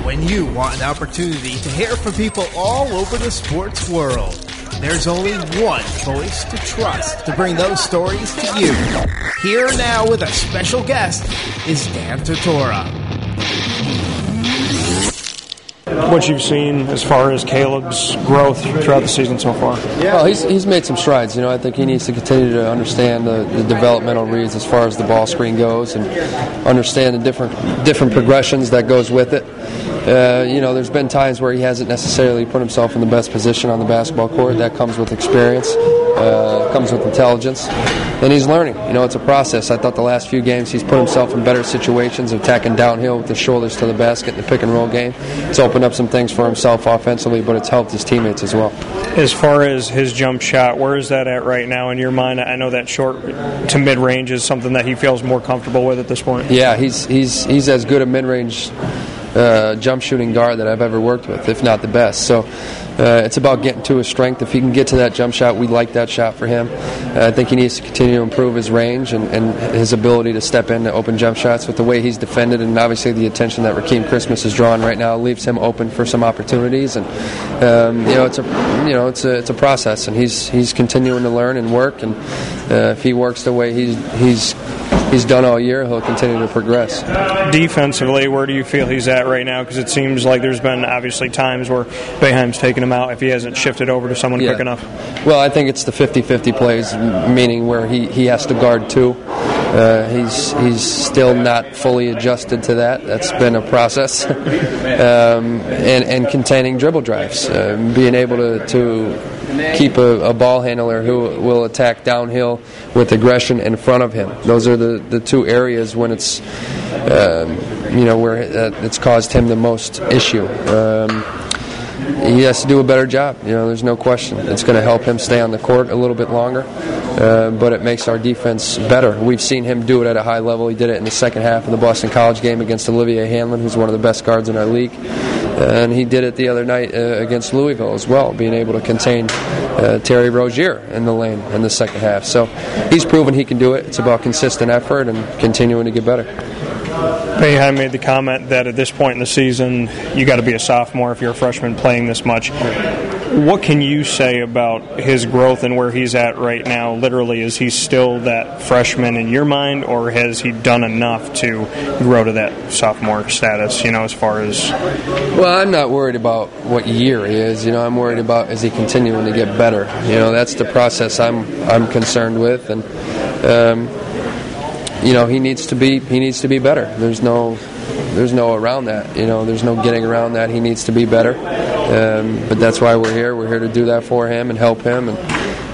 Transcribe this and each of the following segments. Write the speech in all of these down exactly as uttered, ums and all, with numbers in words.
When you want an opportunity to hear from people all over the sports world, there's only one voice to trust to bring those stories to you. Here now with a special guest is Dan Tortora. What you've seen as far as Caleb's growth throughout the season so far? Well, he's he's made some strides. You know, I think he needs to continue to understand the, the developmental reads as far as the ball screen goes, and understand the different different progressions that goes with it. Uh, you know, there's been times where he hasn't necessarily put himself in the best position on the basketball court. That comes with experience, uh, comes with intelligence, and he's learning. You know, it's a process. I thought the last few games he's put himself in better situations, attacking downhill with the shoulders to the basket in the pick and roll game. It's opened up some things for himself offensively, but it's helped his teammates as well. As far as his jump shot, where is that at right now in your mind? I know that short to mid-range is something that he feels more comfortable with at this point. Yeah, he's he's he's as good a mid-range Uh, jump shooting guard that I've ever worked with, if not the best. So uh, it's about getting to his strength. If he can get to that jump shot, we like that shot for him. Uh, I think he needs to continue to improve his range and, and his ability to step into open jump shots. With the way he's defended, and obviously the attention that Rakeem Christmas is drawing right now leaves him open for some opportunities. And um, you know, it's a you know it's a it's a process, and he's he's continuing to learn and work. And uh, if he works the way he's he's he's done all year, he'll continue to progress. Defensively, where do you feel he's at right now? Because it seems like there's been obviously times where Boeheim's taken him out if he hasn't shifted over to someone yeah. quick enough. Well, I think it's the fifty-fifty plays, meaning where he, he has to guard two. Uh, he's he's still not fully adjusted to that. That's been a process. um, and, and containing dribble drives, uh, being able to, to keep a, a ball handler who will attack downhill with aggression in front of him. Those are the, the two areas when it's um, you know where it's caused him the most issue. Um, he has to do a better job. You know, there's no question. It's going to help him stay on the court a little bit longer, uh, but it makes our defense better. We've seen him do it at a high level. He did it in the second half of the Boston College game against Olivier Hanlon, who's one of the best guards in our league. And he did it the other night uh, against Louisville as well, being able to contain uh, Terry Rozier in the lane in the second half. So he's proven he can do it. It's about consistent effort and continuing to get better. Boeheim made the comment that at this point in the season, you got to be a sophomore if you're a freshman playing this much. What can you say about his growth and where he's at right now? Literally, is he still that freshman in your mind, or has he done enough to grow to that sophomore status, you know, as far as... Well, I'm not worried about what year he is. You know, I'm worried about is he continuing to get better. You know, that's the process I'm I'm concerned with, and um, you know, he needs to be he needs to be better. There's no there's no around that. You know, there's no getting around that. He needs to be better. Um, but that's why we're here. We're here to do that for him and help him, and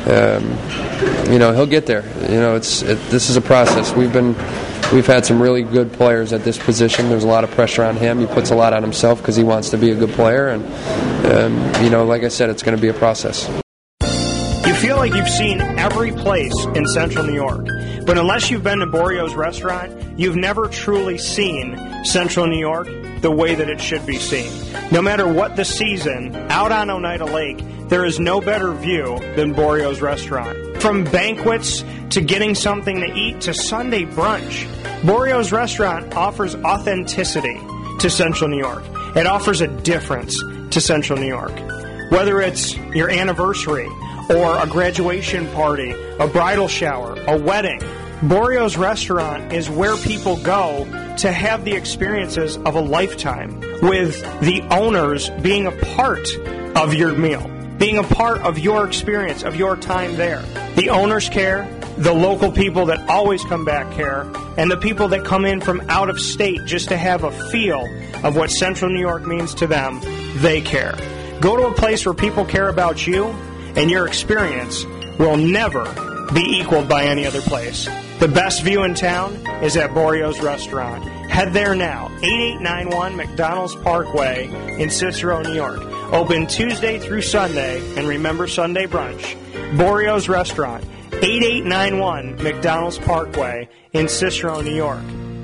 um, you know, he'll get there. You know, it's it, this is a process. We've been we've had some really good players at this position. There's a lot of pressure on him. He puts a lot on himself because he wants to be a good player, and um, you know, like I said, it's going to be a process. You feel like you've seen every place in Central New York, but unless you've been to Borio's restaurant, you've never truly seen Central New York the way that it should be seen. No matter what the season, out on Oneida Lake, there is no better view than Borio's restaurant. From banquets to getting something to eat to Sunday brunch, Borio's restaurant offers authenticity to Central New York. It offers a difference to Central New York. Whether it's your anniversary or a graduation party, a bridal shower, a wedding, Borio's restaurant is where people go to have the experiences of a lifetime, with the owners being a part of your meal, being a part of your experience, of your time there. The owners care, the local people that always come back care, and the people that come in from out of state just to have a feel of what Central New York means to them, they care. Go to a place where people care about you, and your experience will never be equaled by any other place. The best view in town is at Borio's Restaurant. Head there now, eighty-eight ninety-one McDonald's Parkway in Cicero, New York. Open Tuesday through Sunday, and remember Sunday brunch. Borio's Restaurant, eighty-eight ninety-one McDonald's Parkway in Cicero, New York.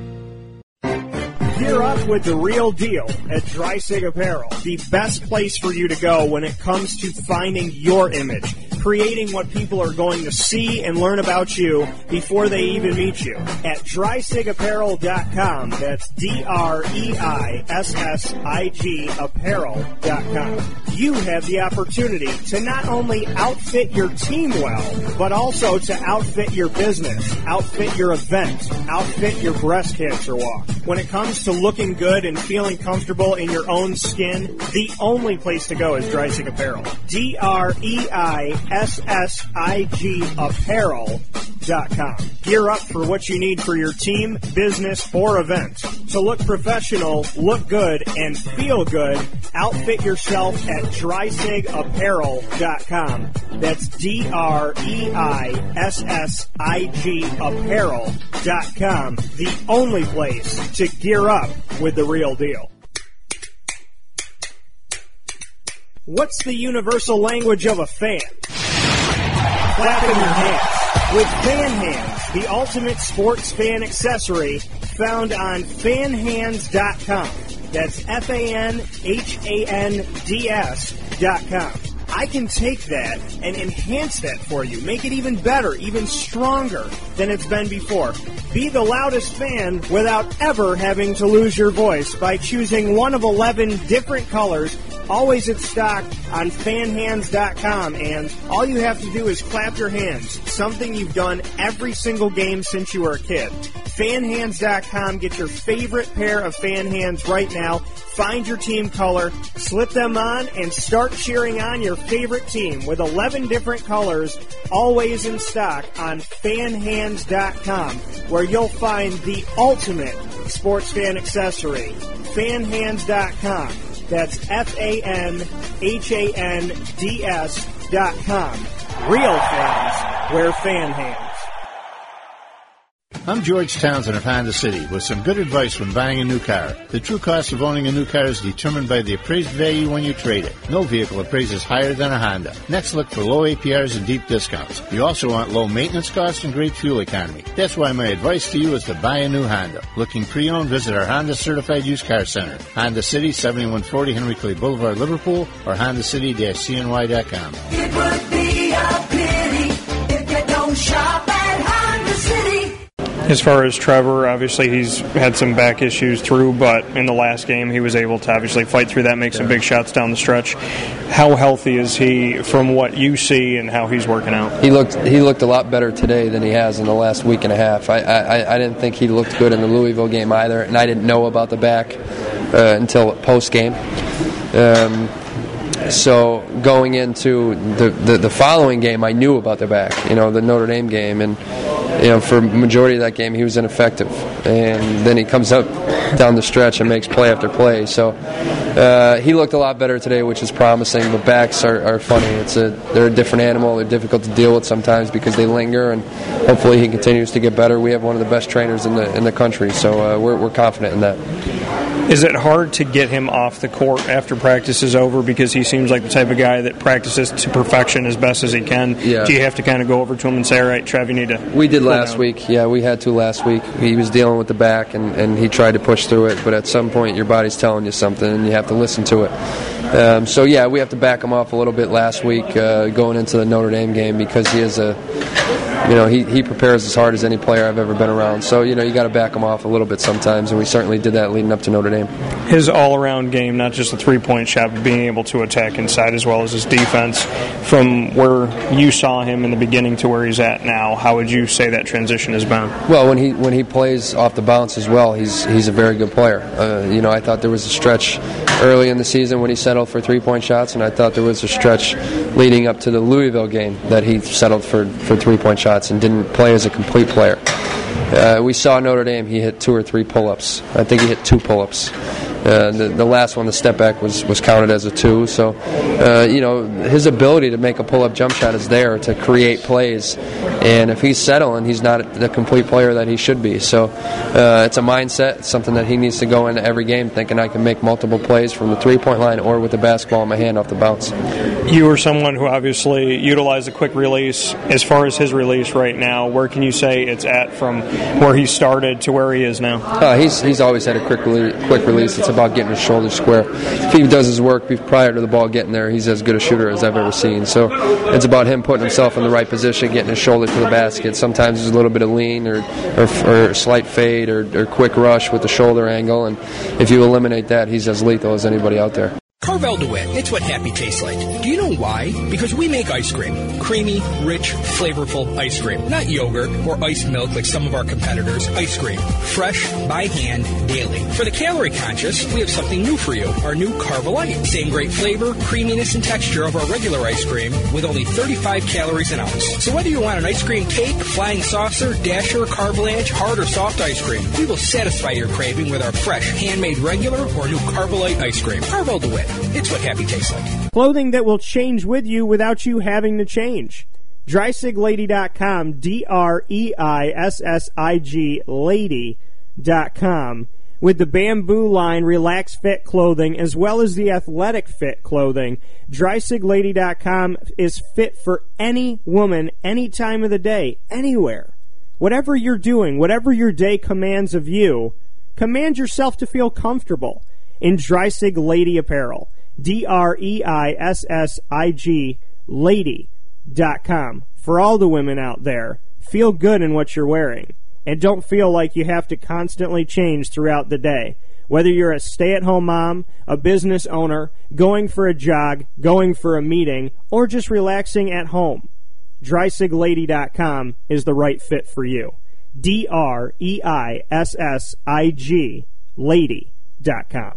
Gear up with the real deal at Dreisig Apparel, the best place for you to go when it comes to finding your image. creating what people are going to see and learn about you before they even meet you. At dry sig apparel dot com, that's D R E I S S I G apparel dot com. You have the opportunity to not only outfit your team well, but also to outfit your business, outfit your event, outfit your breast cancer walk. When it comes to looking good and feeling comfortable in your own skin, the only place to go is Dry Sig Apparel. D R E I S S I G apparel dot com. Gear up for what you need for your team, business, or event. To look professional, look good, and feel good, outfit yourself at dry sig apparel dot com. That's D R E I S S I G apparel dot com. The only place to gear up with the real deal. What's the universal language of a fan? Clapping your hands. With Fan Hands, the ultimate sports fan accessory, found on fan hands dot com. That's F A N H A N D S dot com. I can take that and enhance that for you, make it even better, even stronger than it's been before. Be the loudest fan without ever having to lose your voice by choosing one of eleven different colors, always in stock on fan hands dot com, and all you have to do is clap your hands, something you've done every single game since you were a kid. fan hands dot com, get your favorite pair of fan hands right now. Find your team color, slip them on, and start cheering on your favorite team with eleven different colors, always in stock on fan hands dot com, where you'll find the ultimate sports fan accessory. fan hands dot com. That's F A N H A N D S dot com. Real fans wear fan hands. I'm George Townsend of Honda City with some good advice when buying a new car. The true cost of owning a new car is determined by the appraised value when you trade it. No vehicle appraises higher than a Honda. Next, look for low A P Rs and deep discounts. You also want low maintenance costs and great fuel economy. That's why my advice to you is to buy a new Honda. Looking pre-owned, visit our Honda Certified Used Car Center. Honda City, seventy-one forty Henry Clay Boulevard, Liverpool, or honda city dash c n y dot com. It would be a pity if you don't shop at Honda City. As far as Trevor, obviously he's had some back issues through, but in the last game he was able to obviously fight through that, make some big shots down the stretch. How healthy is he from what you see and how he's working out? He looked he looked a lot better today than he has in the last week and a half. I I, I didn't think he looked good in the Louisville game either, and I didn't know about the back uh, until post game. Um, So going into the, the the following game, I knew about the back, you know, the Notre Dame game, and you know, for majority of that game, he was ineffective, and then he comes up down the stretch and makes play after play. So uh, he looked a lot better today, which is promising. But backs are, are funny. It's a they're a different animal. They're difficult to deal with sometimes because they linger, and hopefully he continues to get better. We have one of the best trainers in the in the country, so uh, we're we're confident in that. Is it hard to get him off the court after practice is over because he seems like the type of guy that practices to perfection as best as he can? Yeah. Do you have to kind of go over to him and say, all right, Trev, you need to... We did last down. week. Yeah, we had to last week. He was dealing with the back, and, and he tried to push through it, but at some point your body's telling you something, and you have to listen to it. Um, so, yeah, we have to back him off a little bit last week uh, going into the Notre Dame game because he is a... You know, he, he prepares as hard as any player I've ever been around. So, you know, you got to back him off a little bit sometimes, and we certainly did that leading up to Notre Dame. His all-around game, not just a three-point shot, but being able to attack inside as well as his defense, from where you saw him in the beginning to where he's at now, how would you say that transition has been? Well, when he when he plays off the bounce as well, he's he's a very good player. Uh, you know, I thought there was a stretch early in the season when he settled for three-point shots, and I thought there was a stretch leading up to the Louisville game that he settled for, for three-point shots and didn't play as a complete player. Uh, we saw Notre Dame, he hit two or three pull-ups. I think he hit two pull-ups. Uh, the, the last one, the step back, was, was counted as a two. So, uh, you know, his ability to make a pull-up jump shot is there to create plays. And if he's settling, he's not the complete player that he should be. So uh, it's a mindset, it's something that he needs to go into every game thinking I can make multiple plays from the three-point line or with the basketball in my hand off the bounce. You are someone who obviously utilized a quick release. As far as his release right now, where can you say it's at from where he started to where he is now? Uh, he's he's always had a quick, quick release. It's a about getting his shoulders square. If he does his work prior to the ball getting there, he's as good a shooter as I've ever seen. So it's about him putting himself in the right position, getting his shoulder to the basket. Sometimes there's a little bit of lean or or, or slight fade or, or quick rush with the shoulder angle, and if you eliminate that, he's as lethal as anybody out there. Carvel DeWitt, it's what happy tastes like. Do you know why? Because we make ice cream. Creamy, rich, flavorful ice cream. Not yogurt or iced milk like some of our competitors. Ice cream. Fresh, by hand, daily. For the calorie conscious, we have something new for you. Our new Carvelite. Same great flavor, creaminess, and texture of our regular ice cream with only thirty-five calories an ounce. So whether you want an ice cream cake, flying saucer, dasher, carvalanche, hard or soft ice cream, we will satisfy your craving with our fresh, handmade regular or new Carvelite ice cream. Carvel DeWitt. It's what happy tastes like. Clothing that will change with you without you having to change. dry sig lady dot com, D R E I S S I G, lady dot com. With the Bamboo line Relax Fit clothing as well as the Athletic Fit clothing, dry sig lady dot com is fit for any woman, any time of the day, anywhere. Whatever you're doing, whatever your day commands of you, command yourself to feel comfortable in Dreissig Lady Apparel. D R E I S S I G, lady dot com. For all the women out there, feel good in what you're wearing. And don't feel like you have to constantly change throughout the day. Whether you're a stay-at-home mom, a business owner, going for a jog, going for a meeting, or just relaxing at home, Dreissig Lady dot com is the right fit for you. D R E I S S I G, lady dot com.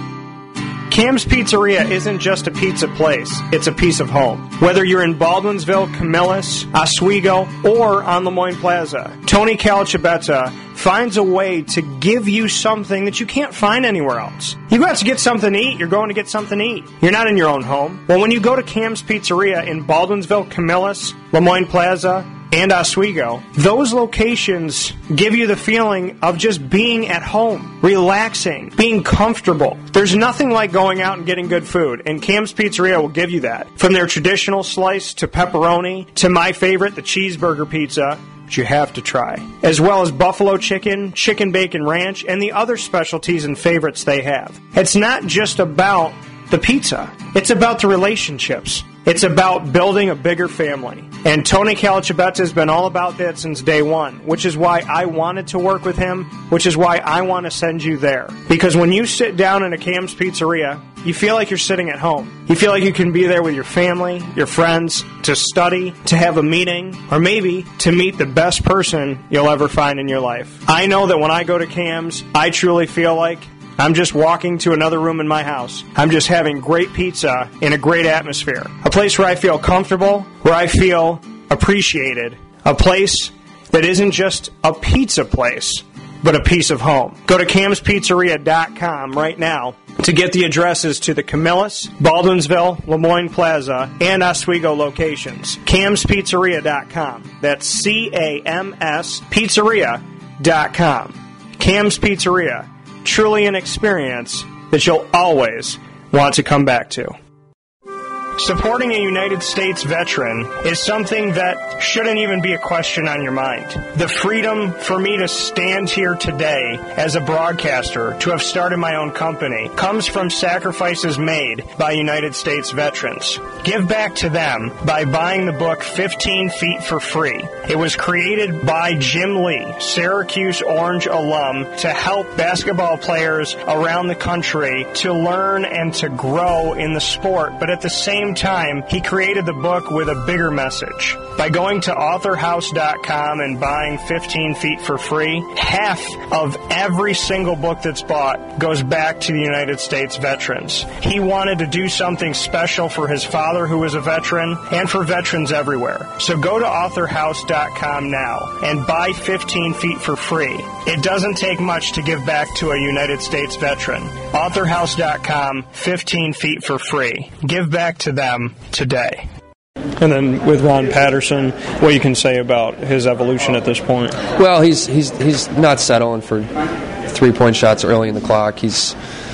Cam's Pizzeria isn't just a pizza place, it's a piece of home. Whether you're in Baldwinsville, Camillus, Oswego, or on Lemoyne Plaza, Tony Calciabetta finds a way to give you something that you can't find anywhere else. You go out to get something to eat, you're going to get something to eat. You're not in your own home. Well, when you go to Cam's Pizzeria in Baldwinsville, Camillus, Lemoyne Plaza, and Oswego, those locations give you the feeling of just being at home, relaxing, being comfortable. There's nothing like going out and getting good food, and Cam's Pizzeria will give you that. From their traditional slice to pepperoni to my favorite, the cheeseburger pizza, which you have to try, as well as buffalo chicken, chicken bacon ranch, and the other specialties and favorites they have. It's not just about the pizza. It's about the relationships. It's about building a bigger family. And Tony Calciabetta has been all about that since day one, which is why I wanted to work with him, which is why I want to send you there. Because when you sit down in a Cam's Pizzeria, you feel like you're sitting at home. You feel like you can be there with your family, your friends, to study, to have a meeting, or maybe to meet the best person you'll ever find in your life. I know that when I go to Cam's, I truly feel like I'm just walking to another room in my house. I'm just having great pizza in a great atmosphere. A place where I feel comfortable, where I feel appreciated. A place that isn't just a pizza place, but a piece of home. Go to cams pizzeria dot com right now to get the addresses to the Camillus, Baldwinsville, Lemoyne Plaza, and Oswego locations. cams pizzeria dot com. That's C A M S pizzeria dot com. Cam's Pizzeria. Truly an experience that you'll always want to come back to. Supporting a United States veteran is something that shouldn't even be a question on your mind. The freedom for me to stand here today as a broadcaster, to have started my own company, comes from sacrifices made by United States veterans. Give back to them by buying the book fifteen feet for free. It was created by Jim Lee, Syracuse Orange alum, to help basketball players around the country to learn and to grow in the sport, but at the same time, he created the book with a bigger message. By going to author house dot com and buying fifteen feet for free, half of every single book that's bought goes back to the United States veterans. He wanted to do something special for his father, who was a veteran, and for veterans everywhere. So go to author house dot com now and buy fifteen feet for free. It doesn't take much to give back to a United States veteran. author house dot com, fifteen feet for free. Give back to them today. And then with Ron Patterson, what you can say about his evolution at this point? Well, he's he's he's not settling for three-point shots early in the clock. He's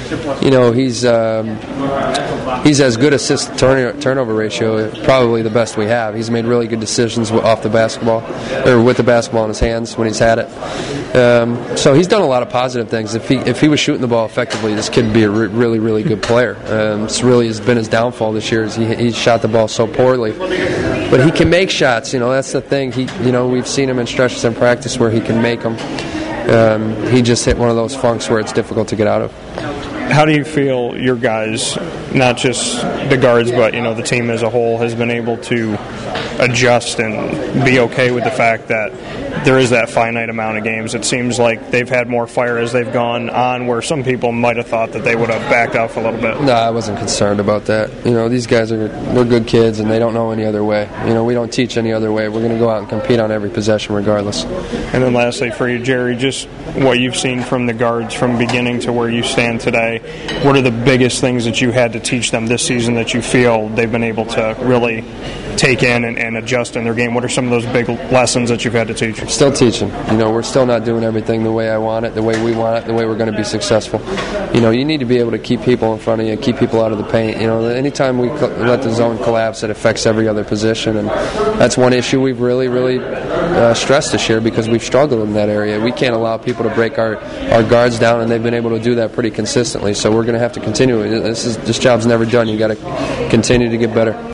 you know, he's um, he's as good assist turn, turnover ratio, probably the best we have. He's made really good decisions off the basketball, or with the basketball in his hands when he's had it. Um, so he's done a lot of positive things. If he if he was shooting the ball effectively, this kid would be a re- really really good player. Um, it's really has been his downfall this year. Is he he shot the ball so poorly, but he can make shots. You know, that's the thing. He you know we've seen him in stretches in practice where he can make them. Um, he just hit one of those funks where it's difficult to get out of. How do you feel your guys, not just the guards, but you know the team as a whole, has been able to adjust and be okay with the fact that there is that finite amount of games? It seems like they've had more fire as they've gone on, where some people might have thought that they would have backed off a little bit. No, I wasn't concerned about that. You know, these guys are they're good kids, and they don't know any other way. You know, we don't teach any other way. We're going to go out and compete on every possession regardless. And then lastly for you, Jerry, just what you've seen from the guards from beginning to where you stand today, what are the biggest things that you had to teach them this season that you feel they've been able to really take in and, and adjust in their game? What are some of those big lessons that you've had to teach? Still teaching. You know, we're still not doing everything the way I want it, the way we want it, the way we're going to be successful. You know, you need to be able to keep people in front of you, keep people out of the paint. You know, anytime we let the zone collapse, it affects every other position, and that's one issue we've really, really uh, stressed this year because we've struggled in that area. We can't allow people to break our, our guards down, and they've been able to do that pretty consistently. So we're going to have to continue. This is this job's never done. You got to continue to get better.